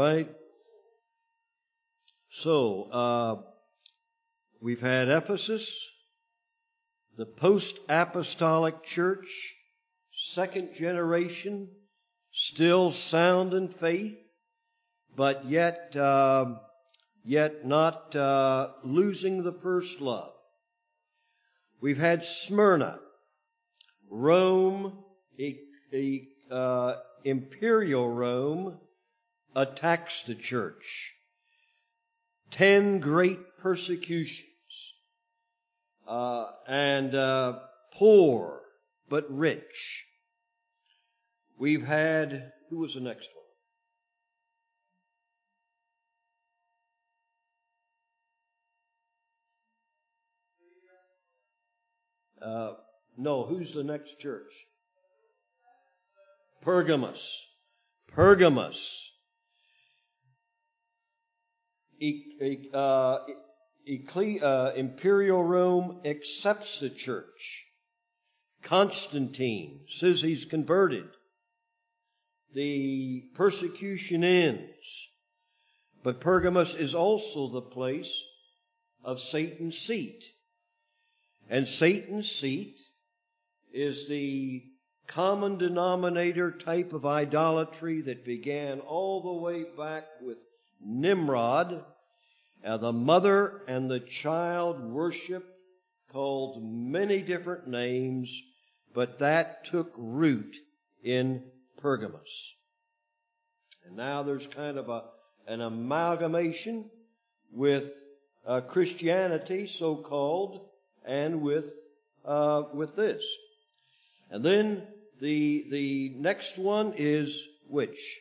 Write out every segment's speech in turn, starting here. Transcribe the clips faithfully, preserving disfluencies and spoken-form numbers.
right. So, uh, we've had Ephesus, the post-apostolic church, second generation, still sound in faith, but yet, uh, yet not uh, losing the first love. We've had Smyrna, Rome, a, a, uh, imperial Rome attacks the church. Ten great persecutions, uh, and uh, poor but rich. We've had, who was the next one? Uh, no, who's the next church? Pergamos. Pergamos. E- uh, Ecle- uh, Imperial Rome accepts the church. Constantine says he's converted. The persecution ends. But Pergamos is also the place of Satan's seat. And Satan's seat is the common denominator type of idolatry that began all the way back with Nimrod, uh, the mother and the child worship called many different names, but that took root in Pergamos. And now there's kind of a an amalgamation with uh, Christianity, so-called, and with uh, with this. And then the the next one is which?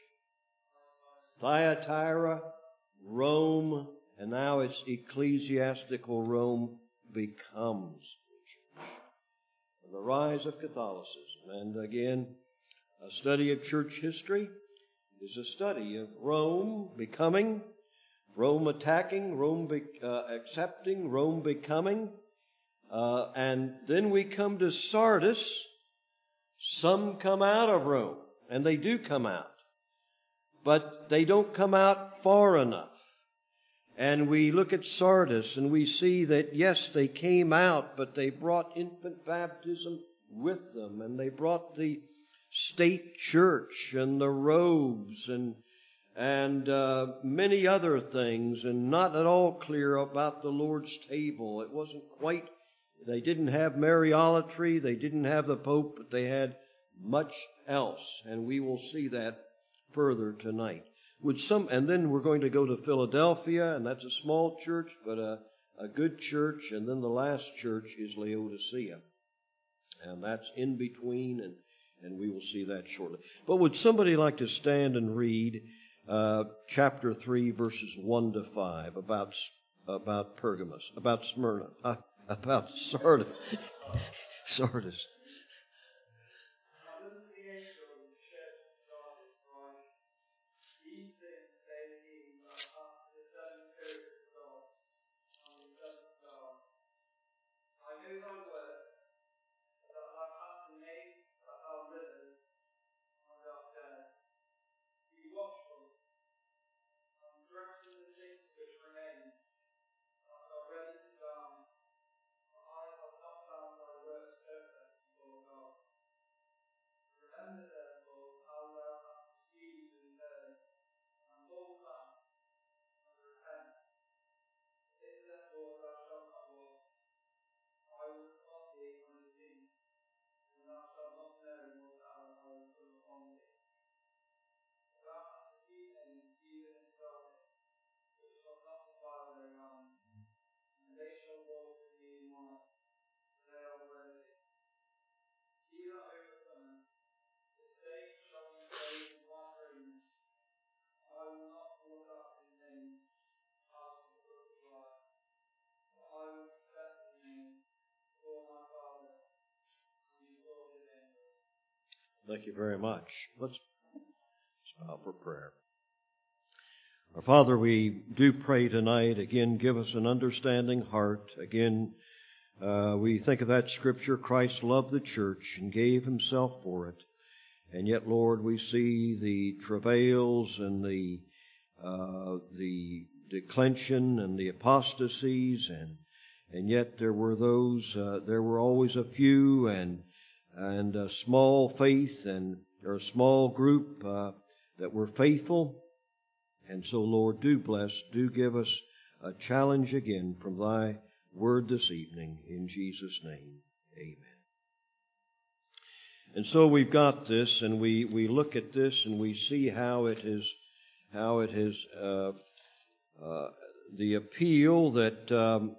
Thyatira, Rome, and now it's ecclesiastical Rome becomes the church. The rise of Catholicism. And again, a study of church history is a study of Rome becoming, Rome attacking, Rome be, uh, accepting, Rome becoming. Uh, and then we come to Sardis. Some come out of Rome, and they do come out. But they don't come out far enough. And we look at Sardis and we see that, yes, they came out, but they brought infant baptism with them, and they brought the state church and the robes and and uh, many other things, and not at all clear about the Lord's table. It wasn't quite, they didn't have Mariolatry, they didn't have the Pope, but they had much else, and we will see that further tonight. Would some, and then we're going to go to Philadelphia, and that's a small church, but a, a good church, and then the last church is Laodicea. And that's in between, and, and we will see that shortly. But would somebody like to stand and read uh, chapter three, verses one to five, about about Pergamos, about Smyrna, uh, about Sardis. Sardis. Thank you very much. Let's bow for prayer. Our Father, we do pray tonight. Again, give us an understanding heart. Again, uh, we think of that scripture, Christ loved the church and gave himself for it. And yet, Lord, we see the travails and the uh, the declension and the apostasies, and and yet there were those, uh, there were always a few and and a small faith, and or a small group uh, that were faithful. And so, Lord, do bless, do give us a challenge again from Thy Word this evening. In Jesus' name, amen. And so we've got this, and we, we look at this, and we see how it is, how it is, uh, uh, the appeal that um,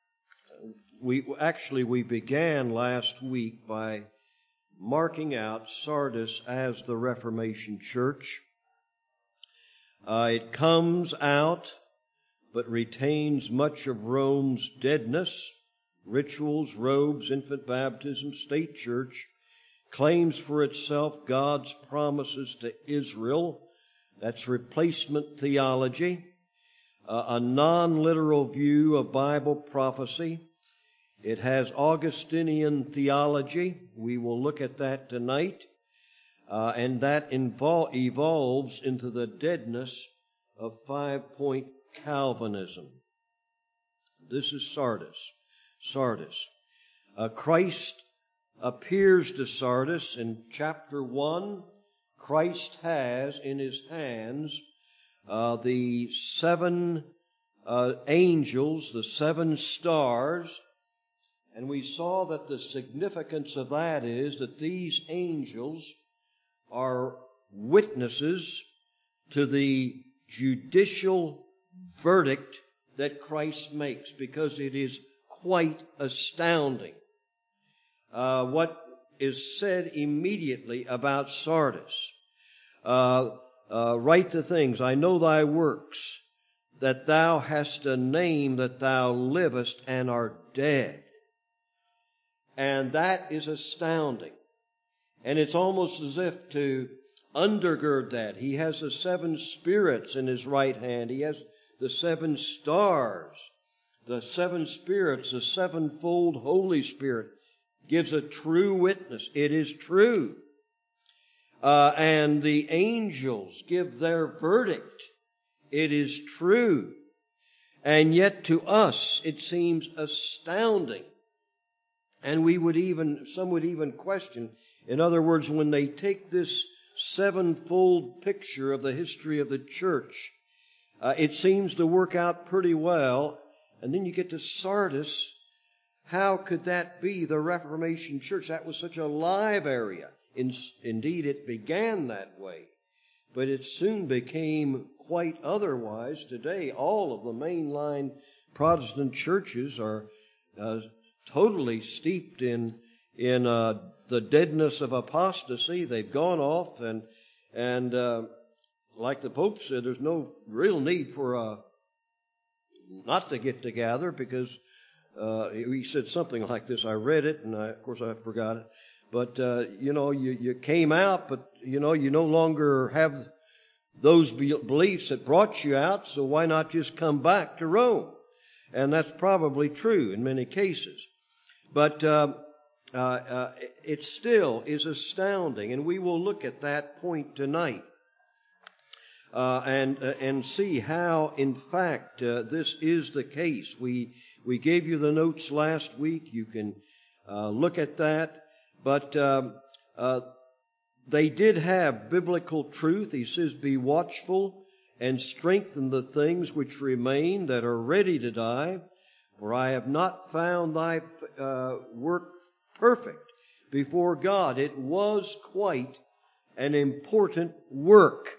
we actually we began last week by marking out Sardis as the Reformation Church. Uh, it comes out, but retains much of Rome's deadness, rituals, robes, infant baptism, state church, claims for itself God's promises to Israel. That's replacement theology, uh, a non-literal view of Bible prophecy. It has Augustinian theology. We will look at that tonight. Uh, and that invol- evolves into the deadness of five-point Calvinism. This is Sardis. Sardis. Uh, Christ appears to Sardis in chapter one. Christ has in his hands uh, the seven uh, angels, the seven stars, and we saw that the significance of that is that these angels are witnesses to the judicial verdict that Christ makes, because it is quite astounding uh, what is said immediately about Sardis. Uh, uh, write the things, I know thy works, that thou hast a name, that thou livest and art dead. And that is astounding. And it's almost as if to undergird that. He has the seven spirits in his right hand. He has the seven stars. The seven spirits, the sevenfold Holy Spirit, gives a true witness. It is true. Uh, and the angels give their verdict. It is true. And yet to us it seems astounding. And we would even, some would even question, in other words, when they take this sevenfold picture of the history of the church, uh, it seems to work out pretty well. And then you get to Sardis. How could that be the Reformation church? That was such a live area. In, indeed, it began that way. But it soon became quite otherwise. Today, all of the mainline Protestant churches are uh, totally steeped in in uh, the deadness of apostasy. They've gone off, and and uh, like the Pope said, there's no real need for uh, not to get together, because uh, he said something like this. I read it, and I, of course I forgot it. But uh, you know, you you came out, but you know you no longer have those be- beliefs that brought you out. So why not just come back to Rome? And that's probably true in many cases. But uh, uh, uh, it still is astounding, and we will look at that point tonight uh, and uh, and see how, in fact, uh, this is the case. We we gave you the notes last week. You can uh, look at that. But um, uh, they did have biblical truth. He says, "Be watchful and strengthen the things which remain that are ready to die. For I have not found thy uh, work perfect before God." It was quite an important work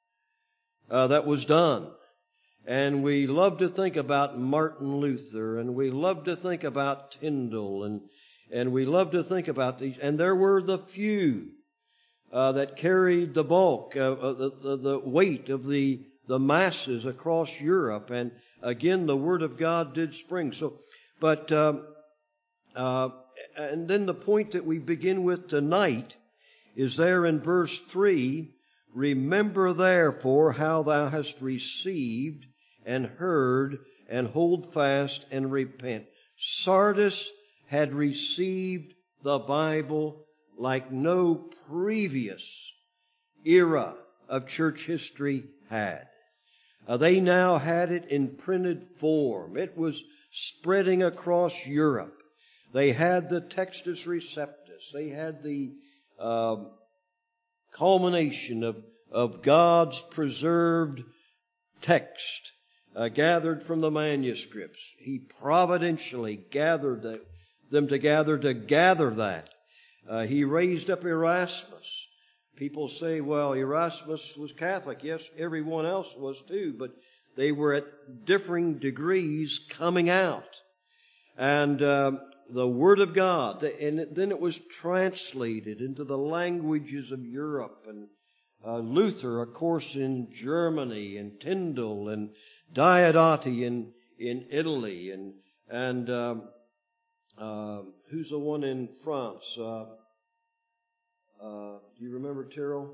uh, that was done. And we love to think about Martin Luther, and we love to think about Tyndale, and and we love to think about these. And there were the few uh, that carried the bulk, of, uh, the, the, the weight of the, the masses across Europe. And again, the Word of God did spring. So, but, um, uh, and then the point that we begin with tonight is there in verse three. "Remember therefore how thou hast received and heard, and hold fast and repent." Sardis had received the Bible like no previous era of church history had. Uh, they now had it in printed form. It was spreading across Europe. They had the Textus Receptus. They had the uh, culmination of, of God's preserved text uh, gathered from the manuscripts. He providentially gathered the, them together to gather that. Uh, he raised up Erasmus. People say, well, Erasmus was Catholic. Yes, everyone else was too, but they were at differing degrees coming out. And um, the Word of God, and then it was translated into the languages of Europe. And uh, Luther, of course, in Germany, and Tyndale, and Diodati in, in Italy, and, and um, uh, who's the one in France? Uh, Uh, do you remember Tyrrell?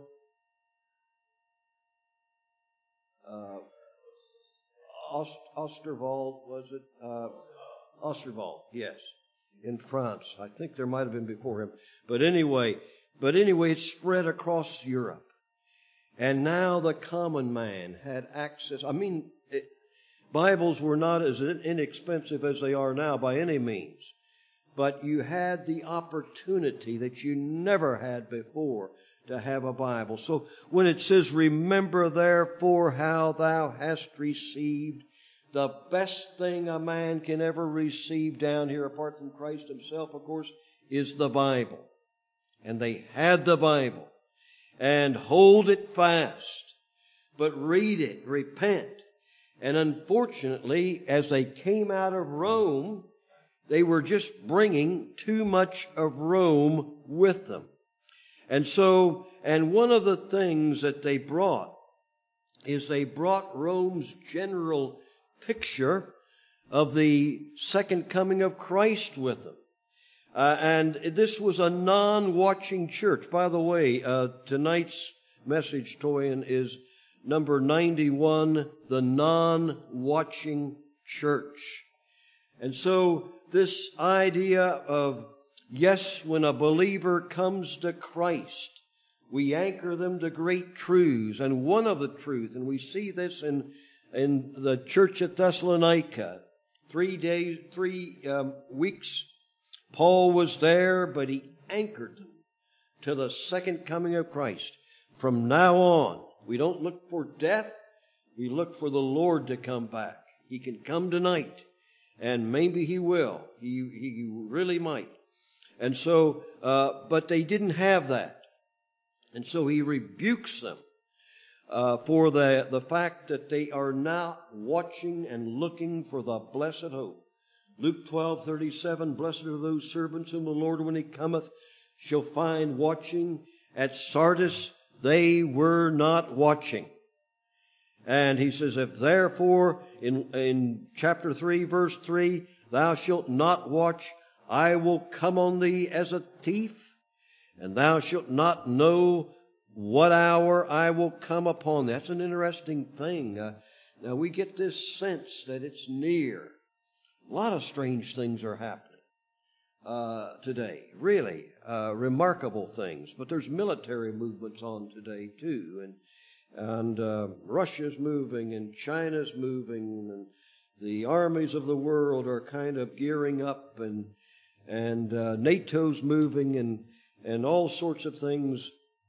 Uh, Ost- Osterwald, was it? Uh, Osterwald, yes, in France. I think there might have been before him. But anyway, but anyway, it spread across Europe. And now the common man had access. I mean, it, Bibles were not as inexpensive as they are now by any means. But you had the opportunity that you never had before to have a Bible. So when it says, remember therefore how thou hast received, the best thing a man can ever receive down here, apart from Christ himself, of course, is the Bible. And they had the Bible. And hold it fast. But read it, repent. And unfortunately, as they came out of Rome, they were just bringing too much of Rome with them. And so, and one of the things that they brought is they brought Rome's general picture of the second coming of Christ with them. Uh, and this was a non-watching church. By the way, uh, tonight's message, Toyin, is number ninety-one, the non-watching church. And so, this idea of, yes, when a believer comes to Christ, we anchor them to great truths. And one of the truths, and we see this in, in the church at Thessalonica, three days, three um, weeks, Paul was there, but he anchored them to the second coming of Christ. From now on, we don't look for death, we look for the Lord to come back. He can come tonight. And maybe he will. He, he really might. And so, uh, but they didn't have that. And so he rebukes them, uh, for the, the fact that they are not watching and looking for the blessed hope. Luke twelve thirty-seven, blessed are those servants whom the Lord, when he cometh, shall find watching. At Sardis, they were not watching. And he says, if therefore, in, in chapter three, verse three, thou shalt not watch, I will come on thee as a thief, and thou shalt not know what hour I will come upon thee. That's an interesting thing. Uh, now we get this sense that it's near. A lot of strange things are happening uh, today. Really, uh, remarkable things. But there's military movements on today too, and And uh, Russia's moving, and China's moving, and the armies of the world are kind of gearing up, and and uh, NATO's moving, and and all sorts of things.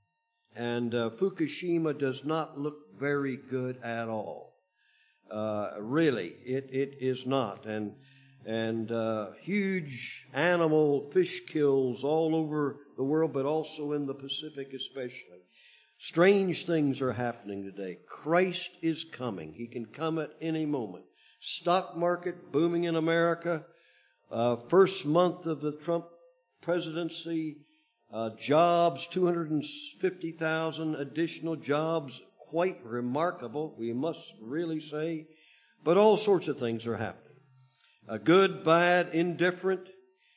And uh, Fukushima does not look very good at all. Uh, really, it it is not. And and uh, huge animal fish kills all over the world, but also in the Pacific especially. Strange things are happening today. Christ is coming. He can come at any moment. Stock market booming in America. Uh, first month of the Trump presidency. Uh, jobs, two hundred fifty thousand additional jobs. Quite remarkable, we must really say. But all sorts of things are happening. Uh, good, bad, indifferent.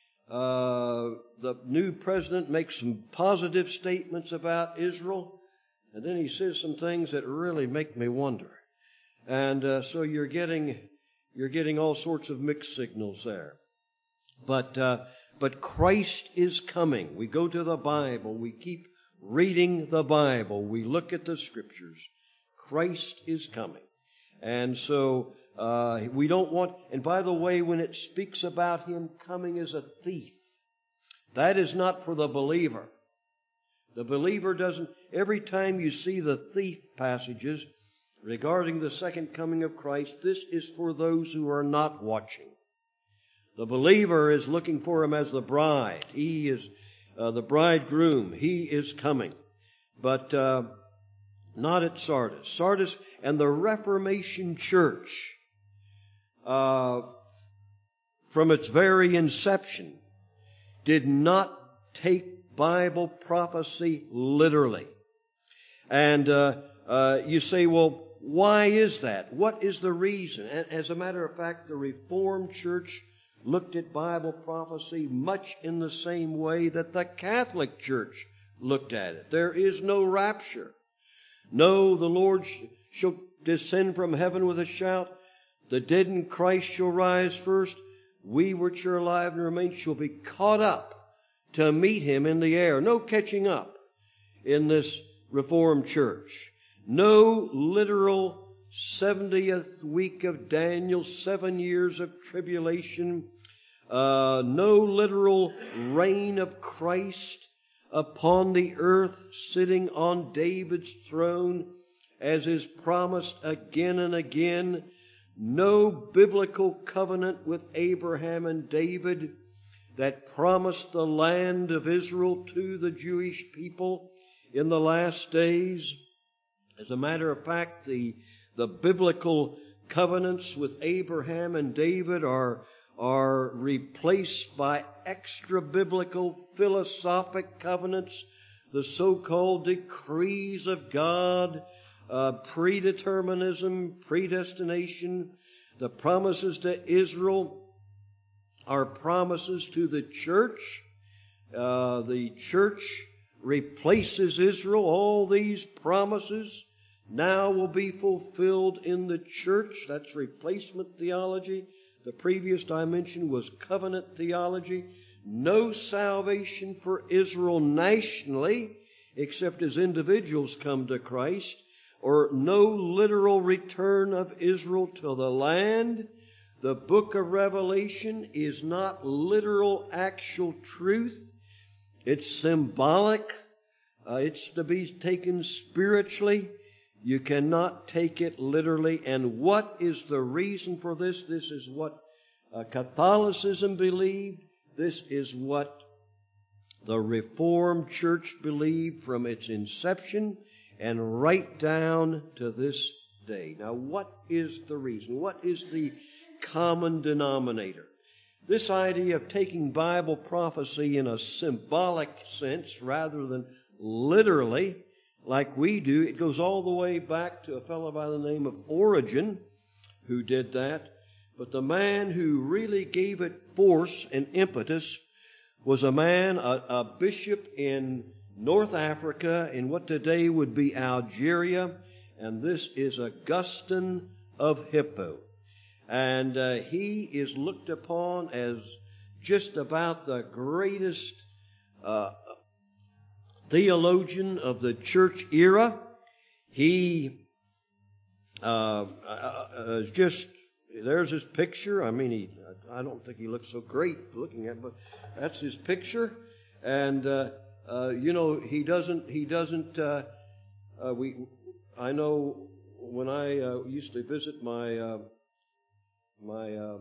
Uh, the new president makes some positive statements about Israel. And then he says some things that really make me wonder. And uh, so you're getting you're getting all sorts of mixed signals there. But uh, but Christ is coming. We go to the Bible. We keep reading the Bible. We look at the Scriptures. Christ is coming. And so uh, we don't want, and by the way, when it speaks about him coming as a thief, that is not for the believer. The believer doesn't, every time you see the thief passages regarding the second coming of Christ, this is for those who are not watching. The believer is looking for him as the bride. He is uh, the bridegroom. He is coming. But uh, not at Sardis. Sardis and the Reformation Church, uh, from its very inception, did not take Bible prophecy literally. And uh, uh, you say, well, why is that? What is the reason? And as a matter of fact, the Reformed Church looked at Bible prophecy much in the same way that the Catholic Church looked at it. There is no rapture. No, the Lord sh- shall descend from heaven with a shout. The dead in Christ shall rise first. We which are alive and remain shall be caught up to meet him in the air. No catching up in this Reformed Church. No literal seventieth week of Daniel, seven years of tribulation. Uh, no literal reign of Christ upon the earth, sitting on David's throne, as is promised again and again. No biblical covenant with Abraham and David that promised the land of Israel to the Jewish people in the last days. As a matter of fact, the, the biblical covenants with Abraham and David are, are replaced by extra-biblical philosophic covenants, the so-called decrees of God, uh, predeterminism, predestination. The promises to Israel are promises to the church. Uh, the church replaces Israel. All these promises now will be fulfilled in the church. That's replacement theology. The previous dimension was covenant theology. No salvation for Israel nationally, except as individuals come to Christ, or no literal return of Israel to the land. The book of Revelation is not literal, actual truth. It's symbolic. Uh, it's to be taken spiritually. You cannot take it literally. And what is the reason for this? This is what uh, Catholicism believed. This is what the Reformed Church believed from its inception and right down to this day. Now, what is the reason? What is the common denominator? This idea of taking Bible prophecy in a symbolic sense rather than literally, like we do, it goes all the way back to a fellow by the name of Origen who did that. But the man who really gave it force and impetus was a man, a, a bishop in North Africa, in what today would be Algeria, and this is Augustine of Hippo. And uh, he is looked upon as just about the greatest uh, theologian of the church era. He uh, uh, just, there's his picture. I mean, he, I don't think he looks so great looking at it, but that's his picture. And, uh, uh, you know, he doesn't, he doesn't, uh, uh, we, I know when I uh, used to visit my, uh, my uh,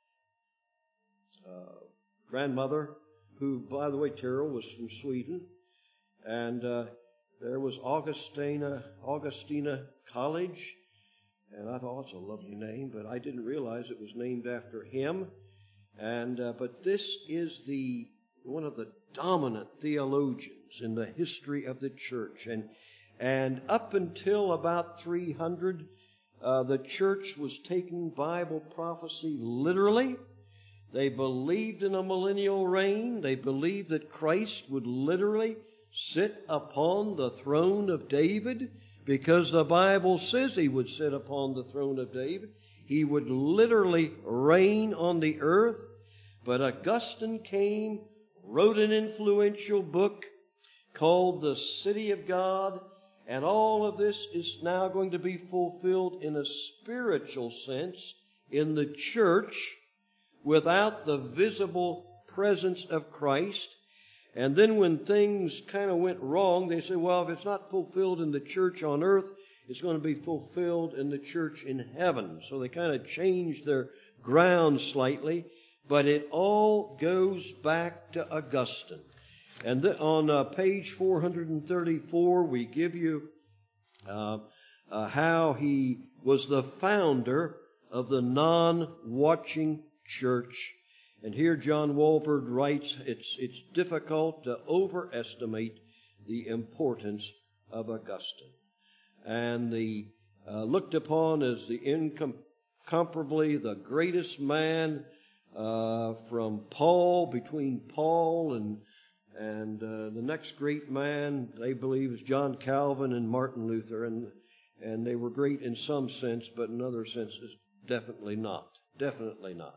uh, grandmother, who, by the way, Terrell, was from Sweden, and uh, there was Augustina, Augustina College, and I thought, oh, it's a lovely name, but I didn't realize it was named after him. And uh, but this is the one of the dominant theologians in the history of the church, and and up until about three hundred. Uh, the church was taking Bible prophecy literally. They believed in a millennial reign. They believed that Christ would literally sit upon the throne of David, because the Bible says he would sit upon the throne of David. He would literally reign on the earth. But Augustine came, wrote an influential book called The City of God, And all of this is now going to be fulfilled in a spiritual sense in the church without the visible presence of Christ. And then when things kind of went wrong, they said, well, if it's not fulfilled in the church on earth, it's going to be fulfilled in the church in heaven. So they kind of changed their ground slightly, but it all goes back to Augustine. And th- on uh, page four thirty-four, we give you uh, uh, how he was the founder of the non-watching church. And here John Walvoord writes, it's, it's difficult to overestimate the importance of Augustine. And the uh, looked upon as the incomparably the greatest man uh, from Paul, between Paul and And uh, the next great man, they believe, is John Calvin and Martin Luther. And and they were great in some sense, but in other senses, definitely not. Definitely not.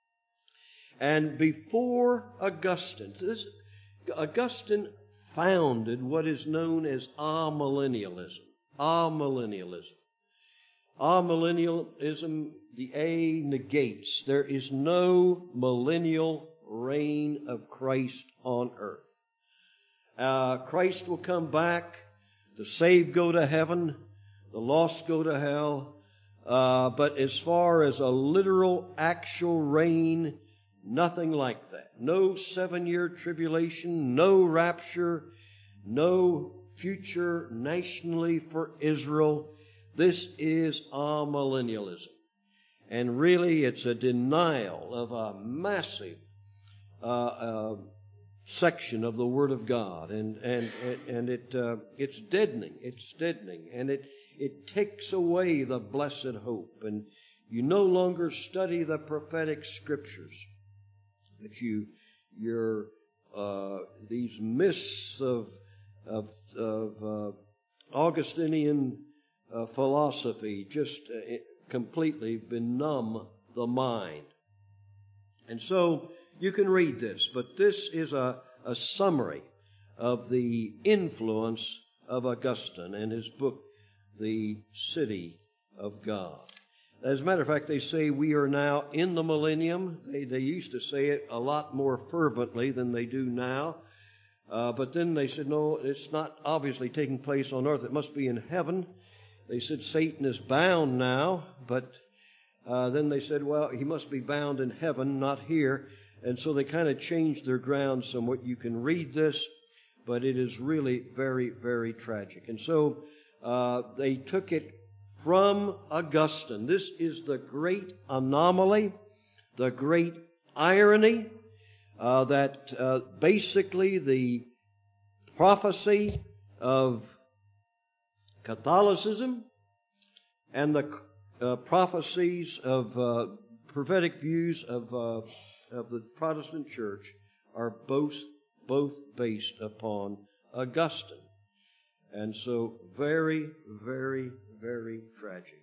And before Augustine, this, Augustine founded what is known as amillennialism. Amillennialism. Amillennialism, the A negates. There is no millennial reign of Christ on earth. Uh, Christ will come back. The saved go to heaven. The lost go to hell. Uh, but as far as a literal, actual reign, nothing like that. No seven-year tribulation, no rapture, no future nationally for Israel. This is amillennialism. And really, it's a denial of a massive Uh, uh, section of the Word of God, and and and it uh, it's deadening. It's deadening, and it it takes away the blessed hope. And you no longer study the prophetic scriptures, but you you're uh, these mists of of of uh, Augustinian uh, philosophy just uh, completely benumb the mind, and so. You can read this, but this is a, a summary of the influence of Augustine and his book, The City of God. As a matter of fact, they say we are now in the millennium. They, they used to say it a lot more fervently than they do now. Uh, but then they said, no, it's not obviously taking place on earth. It must be in heaven. They said Satan is bound now, but uh, then they said, well, he must be bound in heaven, not here. And so they kind of changed their ground somewhat. You can read this, but it is really very, very tragic. And so uh, they took it from Augustine. This is the great anomaly, the great irony, uh, that uh, basically the prophecy of Catholicism and the uh, prophecies of uh, prophetic views of uh, of the Protestant church are both both based upon Augustine. And so very, very, very tragic.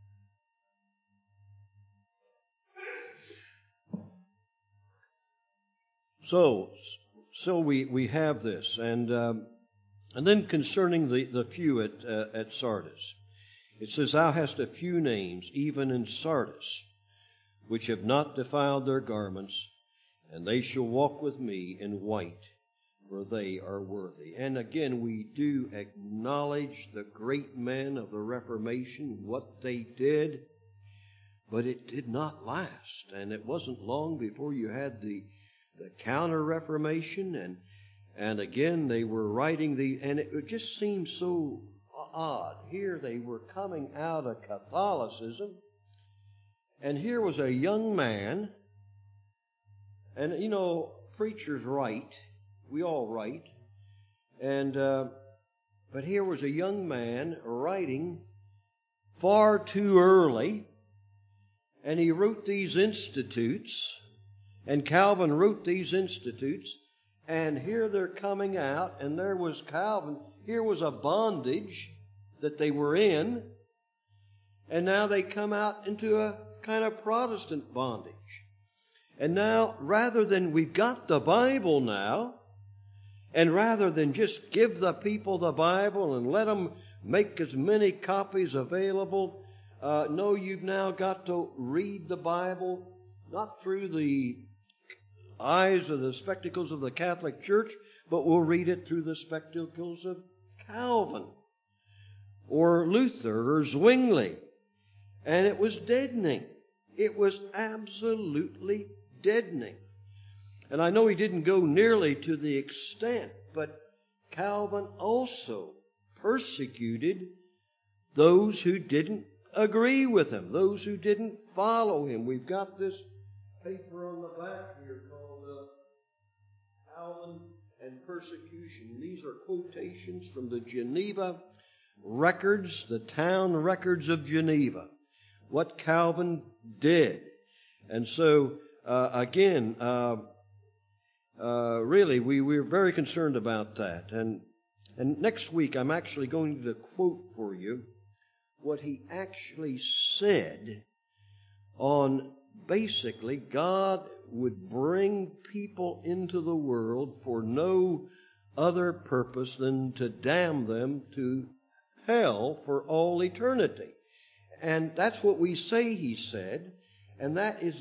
So, so we, we have this. And um, and then concerning the, the few at, uh, at Sardis, it says, thou hast a few names, even in Sardis, which have not defiled their garments, and they shall walk with me in white, for they are worthy. And again, we do acknowledge the great men of the Reformation, what they did, but it did not last. And it wasn't long before you had the, the Counter-Reformation, and, and again, they were writing the, and it just seems so odd. Here they were coming out of Catholicism, and here was a young man, and you know, preachers write, we all write, and uh, but here was a young man writing far too early, and he wrote these institutes, and Calvin wrote these institutes, and here they're coming out, and there was Calvin, here was a bondage that they were in, and now they come out into a kind of Protestant bondage. And now, rather than we've got the Bible now, And rather than just give the people the Bible and let them make as many copies available, uh, no, you've now got to read the Bible, not through the eyes or the spectacles of the Catholic Church, but we'll read it through the spectacles of Calvin or Luther or Zwingli. And it was deadening. It was absolutely deadening. And I know he didn't go nearly to the extent, but Calvin also persecuted those who didn't agree with him, those who didn't follow him. We've got this paper on the back here called uh, Calvin and Persecution. These are quotations from the Geneva records, the town records of Geneva, what Calvin did. And so, uh, again, uh, uh, really, we, we're very concerned about that. And, and next week, I'm actually going to quote for you what he actually said on basically God would bring people into the world for no other purpose than to damn them to hell for all eternity. And that's what we say he said, and that is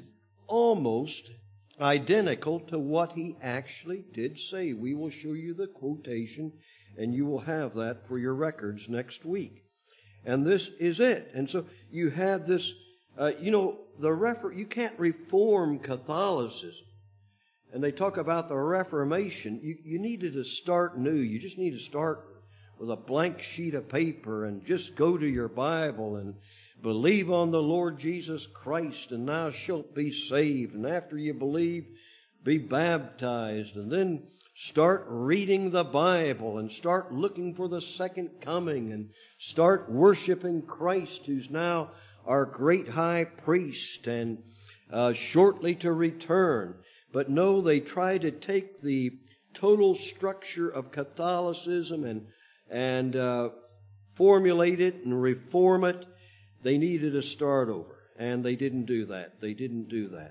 almost identical to what he actually did say. We will show you the quotation, and you will have that for your records next week. And this is it. And so you had this, uh, you know, the refer- you can't reform Catholicism. And they talk about the Reformation. You, you needed to start new. You just need to start with a blank sheet of paper and just go to your Bible and believe on the Lord Jesus Christ, and thou shalt be saved. And after you believe, be baptized. And then start reading the Bible and start looking for the second coming and start worshiping Christ, who's now our great high priest and uh, shortly to return. But no, they try to take the total structure of Catholicism and and uh, formulate it and reform it. They needed to start over, and they didn't do that. They didn't do that.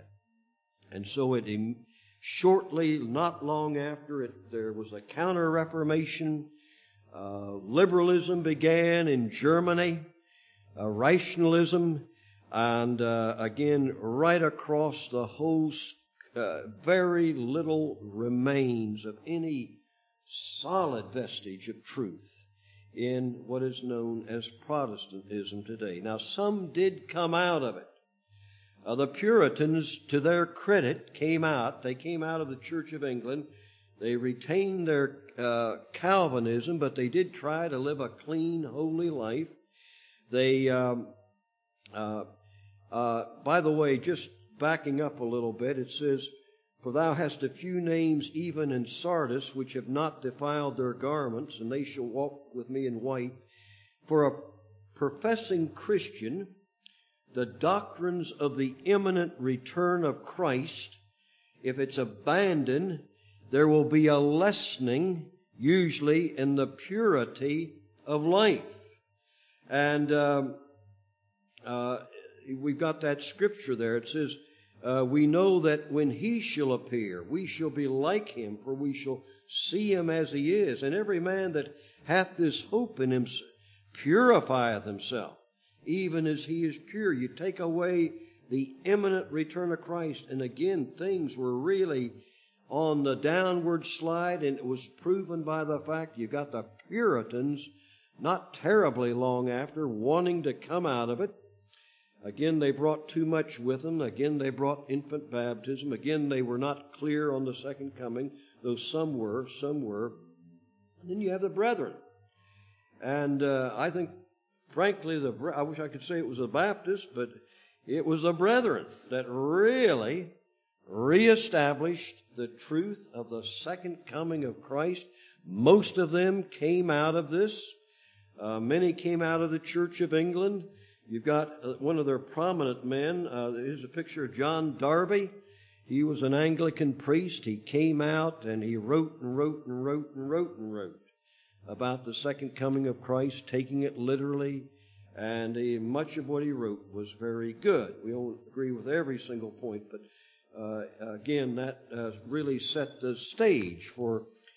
And so it shortly, not long after it, there was a counter-reformation. Uh, liberalism began in Germany, uh, rationalism, and uh, again, right across the whole, uh, very little remains of any solid vestige of truth in what is known as Protestantism today. Now, some did come out of it. Uh, the Puritans, to their credit, came out. They came out of the Church of England. They retained their uh, Calvinism, but they did try to live a clean, holy life. They, um, uh, uh, by the way, just backing up a little bit, it says, "For thou hast a few names even in Sardis, which have not defiled their garments, and they shall walk with me in white." For a professing Christian, the doctrines of the imminent return of Christ, if it's abandoned, there will be a lessening, usually, in the purity of life. And um, uh, we've got that scripture there. It says, Uh, we know that when he shall appear, we shall be like him, for we shall see him as he is. And every man that hath this hope in him purifieth himself, even as he is pure. You take away the imminent return of Christ, and again, things were really on the downward slide, and it was proven by the fact you got the Puritans not terribly long after wanting to come out of it. Again, they brought too much with them. Again, they brought infant baptism. Again, they were not clear on the second coming, though some were, some were. And then you have the Brethren. And uh, I think, frankly, the I wish I could say it was the Baptists, but it was the Brethren that really reestablished the truth of the second coming of Christ. Most of them came out of this. Uh, many came out of the Church of England. You've got uh, one of their prominent men. Uh, here's a picture of John Darby. He was an Anglican priest. He came out and he wrote and wrote and wrote and wrote and wrote about the second coming of Christ, taking it literally. And he, much of what he wrote was very good. We don't agree with every single point, but uh, again, that uh, really set the stage for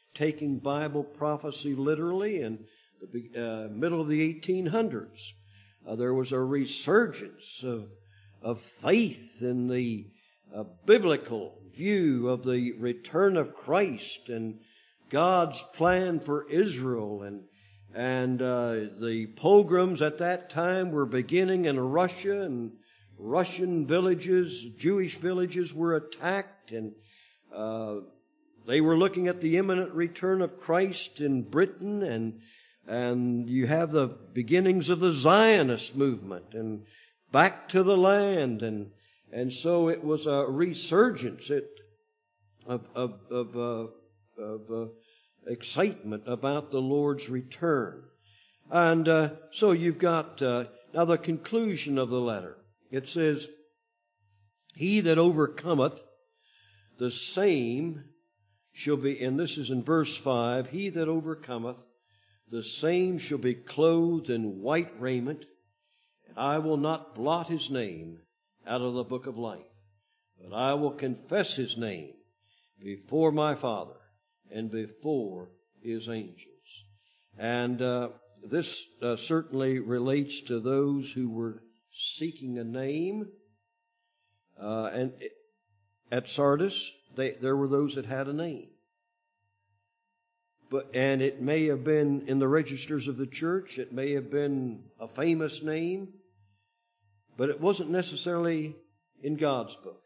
taking Bible prophecy literally in the uh, middle of the eighteen hundreds. Uh, there was a resurgence of, of faith in the uh, biblical view of the return of Christ and God's plan for Israel. And, and uh, the pogroms at that time were beginning in Russia, and Russian villages, Jewish villages were attacked, and uh, they were looking at the imminent return of Christ in Britain, and and you have the beginnings of the Zionist movement and back to the land, and and so it was a resurgence it, of of of, uh, of uh, excitement about the Lord's return, and uh, so you've got uh, now the conclusion of the letter. It says, "He that overcometh, the same shall be," and this is in verse five, "He that overcometh, the same shall be clothed in white raiment, and I will not blot his name out of the book of life, but I will confess his name before my Father and before his angels." And uh, this uh, certainly relates to those who were seeking a name. Uh, and at Sardis, they, there were those that had a name. But, and it may have been in the registers of the church, it may have been a famous name, but it wasn't necessarily in God's book.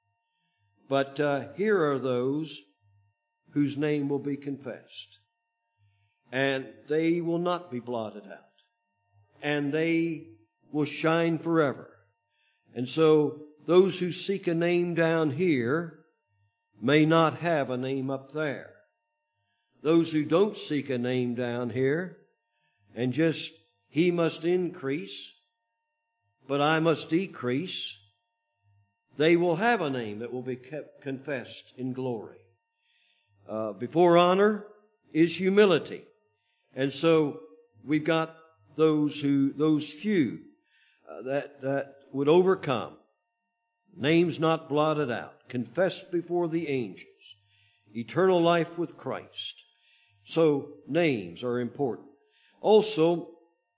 But uh, here are those whose name will be confessed, and they will not be blotted out, and they will shine forever. And so those who seek a name down here may not have a name up there. Those who don't seek a name down here and just, he must increase, but I must decrease, they will have a name that will be kept confessed in glory. Uh, before honor is humility. And so we've got those who, those few uh, that, that would overcome, names not blotted out, confessed before the angels, eternal life with Christ. So names are important. Also,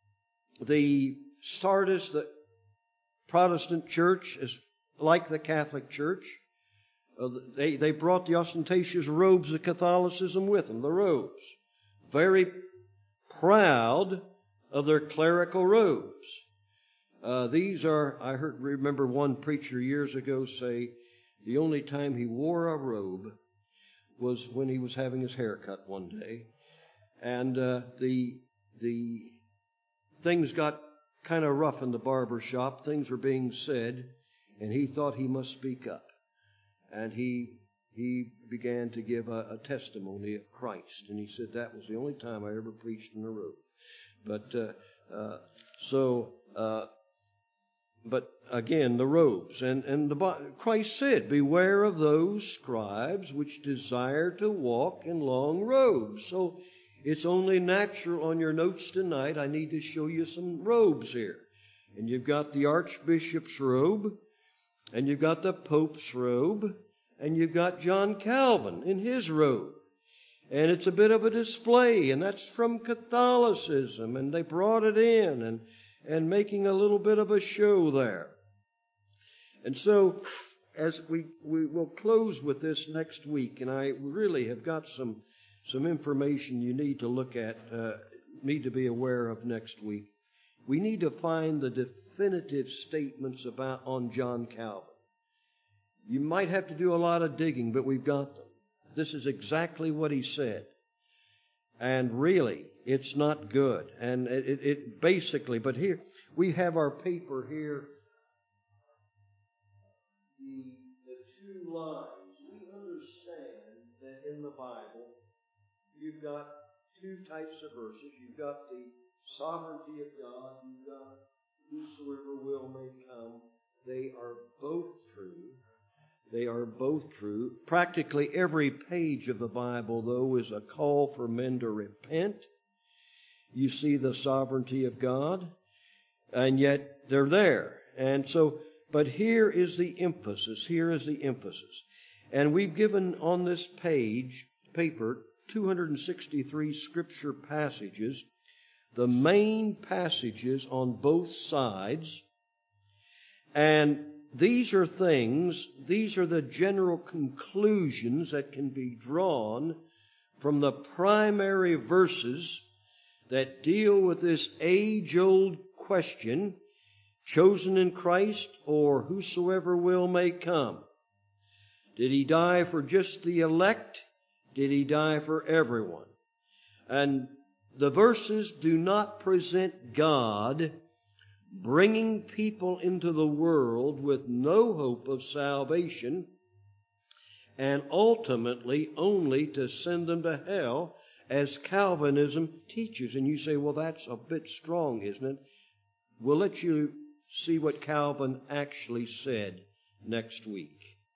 the Sardis, the Protestant church, is like the Catholic Church. Uh, they, they brought the ostentatious robes of Catholicism with them, the robes. Very proud of their clerical robes. Uh, these are, I heard, remember one preacher years ago say, the only time he wore a robe was when he was having his hair cut one day. And uh, the the things got kind of rough in the barber shop. Things were being said, and he thought he must speak up. And he he began to give a, a testimony of Christ. And he said, that was the only time I ever preached in a robe. But uh, uh, so... Uh, But again, the robes. And, and the, Christ said, beware of those scribes which desire to walk in long robes. So it's only natural on your notes tonight, I need to show you some robes here. And you've got the Archbishop's robe, and you've got the Pope's robe, and you've got John Calvin in his robe. And it's a bit of a display, and that's from Catholicism, and they brought it in, and and making a little bit of a show there. And so, as we, we will close with this next week, and I really have got some, some information you need to look at, uh, need to be aware of next week. We need to find the definitive statements about, on John Calvin. You might have to do a lot of digging, but we've got them. This is exactly what he said. And really, it's not good. And it, it, it basically, but here, we have our paper here. The, the two lines. We understand that in the Bible, you've got two types of verses. You've got the sovereignty of God. You've got whosoever will may come. They are both true. They are both true. Practically every page of the Bible, though, is a call for men to repent. You see the sovereignty of God, and yet they're there. And so, but here is the emphasis. Here is the emphasis. And we've given on this page, paper, two hundred sixty-three scripture passages, the main passages on both sides. And these are things, these are the general conclusions that can be drawn from the primary verses that deal with this age-old question, chosen in Christ or whosoever will may come. Did he die for just the elect? Did he die for everyone? And the verses do not present God bringing people into the world with no hope of salvation and ultimately only to send them to hell, as Calvinism teaches. And you say, well, that's a bit strong, isn't it? We'll let you see what Calvin actually said next week.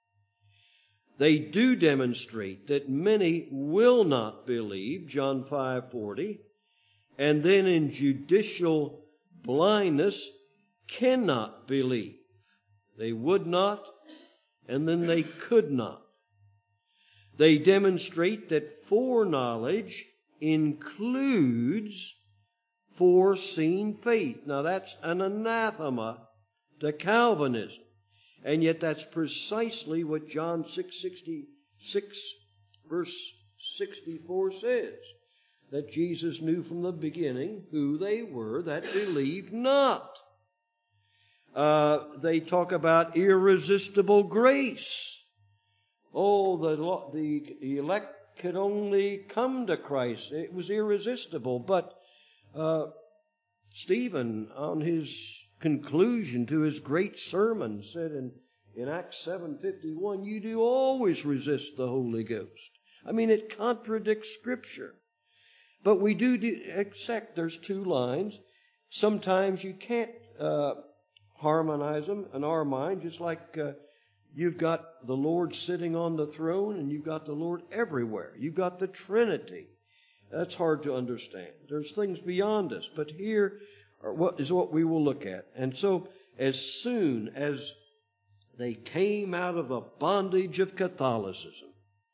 They do demonstrate that many will not believe, John five forty, and then in judicial blindness cannot believe. They would not, and then they could not. They demonstrate that foreknowledge includes foreseen faith. Now that's an anathema to Calvinism. And yet that's precisely what John six sixty-six verse sixty-four says. That Jesus knew from the beginning who they were that believed not. Uh, they talk about irresistible grace. Oh, the, the elect could only come to Christ. It was irresistible. But uh, Stephen, on his conclusion to his great sermon, said in, in Acts seven fifty-one, you do always resist the Holy Ghost. I mean, it contradicts Scripture. But we do, do accept there's two lines. Sometimes you can't uh, harmonize them in our mind, just like uh, you've got the Lord sitting on the throne and you've got the Lord everywhere. You've got the Trinity. That's hard to understand. There's things beyond us, but here are what is what we will look at. And so as soon as they came out of the bondage of Catholicism,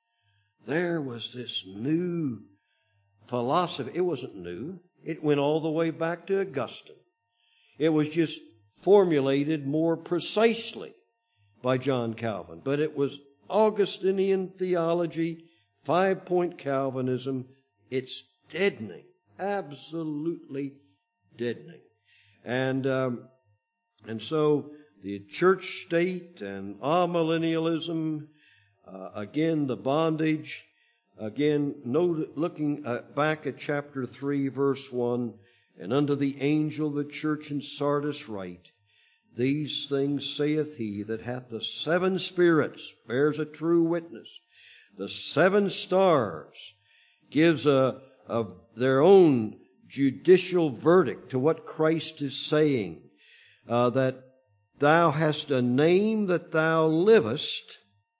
there was this new philosophy. It wasn't new. It went all the way back to Augustine. It was just formulated more precisely by John Calvin. But it was Augustinian theology, five-point Calvinism. It's deadening, absolutely deadening. And um, and so the church state and amillennialism, uh, again the bondage, again no, looking uh, back at chapter three, verse one, and unto the angel of the church in Sardis write, these things saith he that hath the seven spirits, bears a true witness. The seven stars gives a, a their own judicial verdict to what Christ is saying, uh, that thou hast a name that thou livest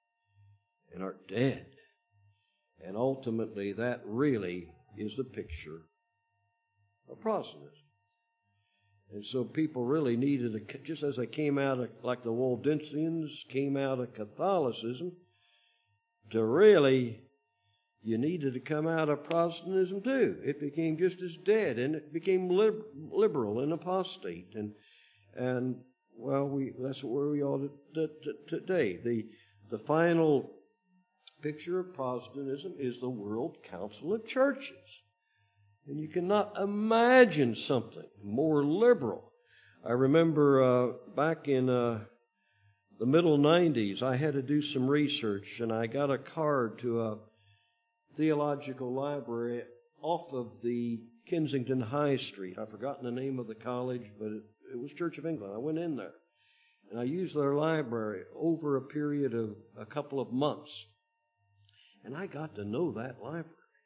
and art dead. And ultimately that really is the picture of Protestantism. And so people really needed, a, just as they came out of, like the Waldensians came out of Catholicism, to really, you needed to come out of Protestantism too. It became just as dead, and it became lib- liberal and apostate. And, and well, we that's where we are t- t- today. The, the final picture of Protestantism is the World Council of Churches. And you cannot imagine something more liberal. I remember uh, back in uh, the middle nineties, I had to do some research, and I got a card to a theological library off of the Kensington High Street. I've forgotten the name of the college, but it, it was Church of England. I went in there, and I used their library over a period of a couple of months. And I got to know that library.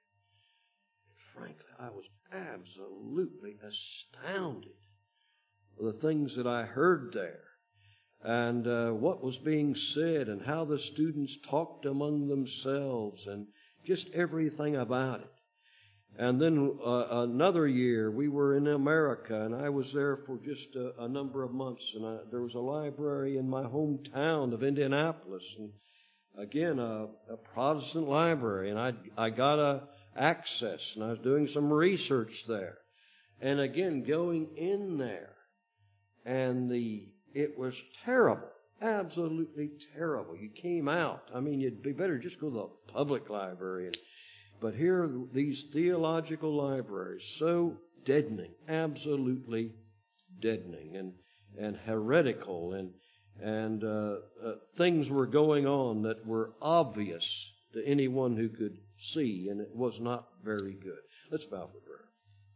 Frankly, I was absolutely astounded with the things that I heard there, and uh, what was being said, and how the students talked among themselves, and just everything about it. And then uh, another year, we were in America, and I was there for just a, a number of months, and I, there was a library in my hometown of Indianapolis, and again, a, a Protestant library, and I I got a access, and I was doing some research there. And again, going in there, and the it was terrible, absolutely terrible. You came out. I mean, you'd be better just go to the public library. And, but here, these theological libraries, so deadening, absolutely deadening, and and heretical, and and uh, uh, things were going on that were obvious to anyone who could see, and it was not very good. Let's bow for prayer.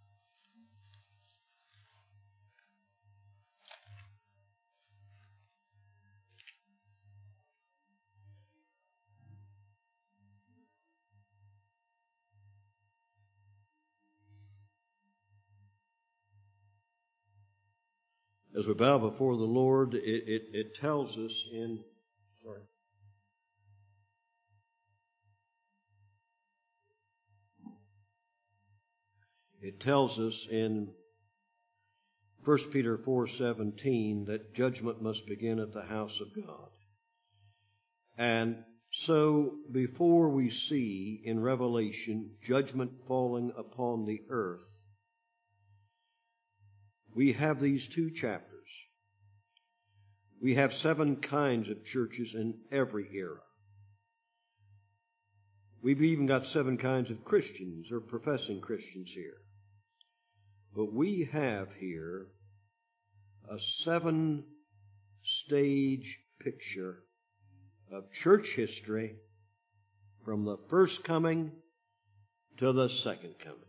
As we bow before the Lord, it, it, it tells us in, sorry. It tells us in First Peter four seventeen that judgment must begin at the house of God. And so before we see in Revelation judgment falling upon the earth, we have these two chapters. We have seven kinds of churches in every era. We've even got seven kinds of Christians or professing Christians here. But we have here a seven-stage picture of church history from the first coming to the second coming.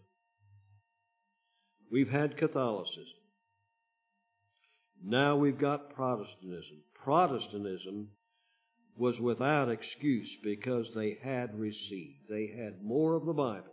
We've had Catholicism. Now we've got Protestantism. Protestantism was without excuse because they had received. They had more of the Bible.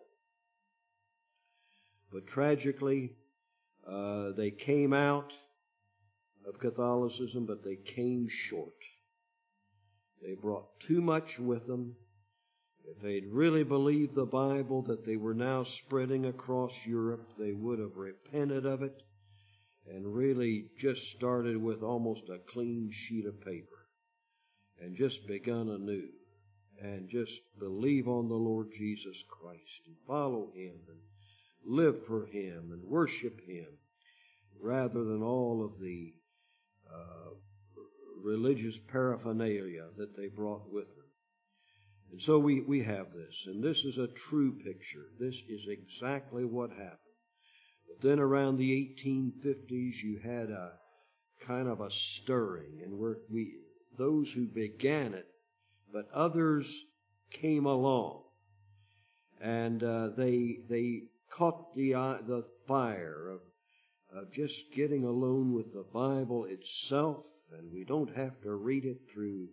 But tragically, uh, they came out of Catholicism, but they came short. They brought too much with them. If they'd really believed the Bible that they were now spreading across Europe, they would have repented of it and really just started with almost a clean sheet of paper and just begun anew and just believe on the Lord Jesus Christ and follow Him and live for Him and worship Him rather than all of the uh, religious paraphernalia that they brought with them. And so we, we have this, and this is a true picture. This is exactly what happened. But then around the eighteen fifties, you had a kind of a stirring, and we're, we those who began it, but others came along, and uh, they they caught the uh, the fire of of just getting alone with the Bible itself, and we don't have to read it through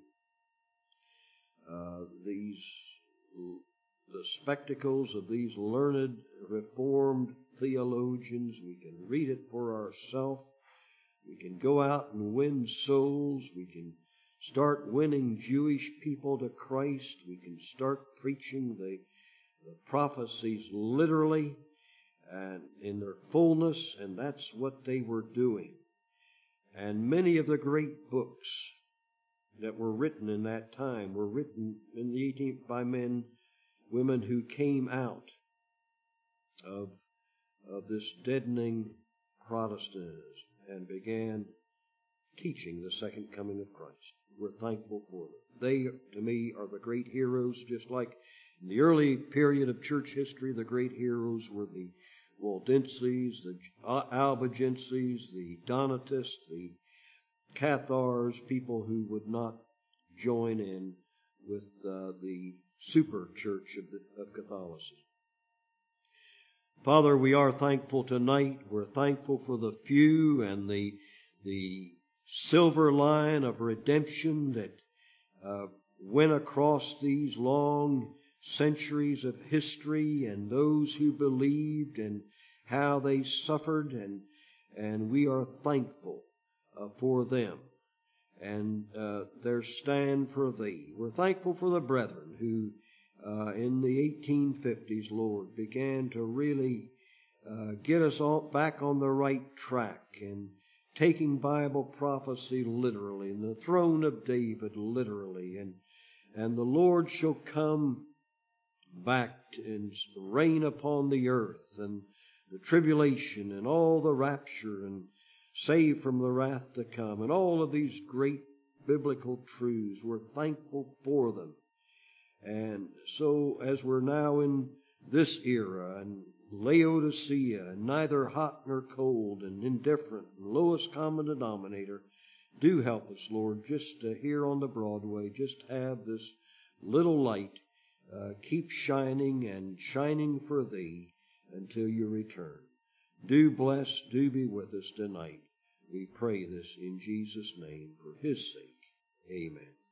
uh, these the spectacles of these learned Reformed theologians. We can read it for ourselves. We can go out and win souls. We can start winning Jewish people to Christ. We can start preaching the, the prophecies literally and in their fullness, and that's what they were doing. And many of the great books that were written in that time were written in the eighteenth by men, women who came out of, of this deadening Protestantism and began teaching the second coming of Christ. We're thankful for them. They, to me, are the great heroes, just like in the early period of church history, the great heroes were the Waldenses, the Albigenses, the Donatists, the Cathars, people who would not join in with uh, the super church of, the, of Catholicism. Father, we are thankful tonight. We're thankful for the few and the the silver line of redemption that uh, went across these long centuries of history, and those who believed and how they suffered, and and we are thankful uh, for them and uh, their stand for Thee. We're thankful for the brethren who uh, in the eighteen fifties, Lord, began to really uh, get us all back on the right track and taking Bible prophecy literally, and the throne of David literally, and and the Lord shall come back and rain upon the earth, and the tribulation and all the rapture and save from the wrath to come, and all of these great biblical truths. We're thankful for them. And so as we're now in this era and Laodicea, and neither hot nor cold, and indifferent, and lowest common denominator, do help us, Lord, just to here on the Broadway, just have this little light uh, keep shining and shining for Thee until you return. Do bless, do be with us tonight. We pray this in Jesus' name for His sake. Amen.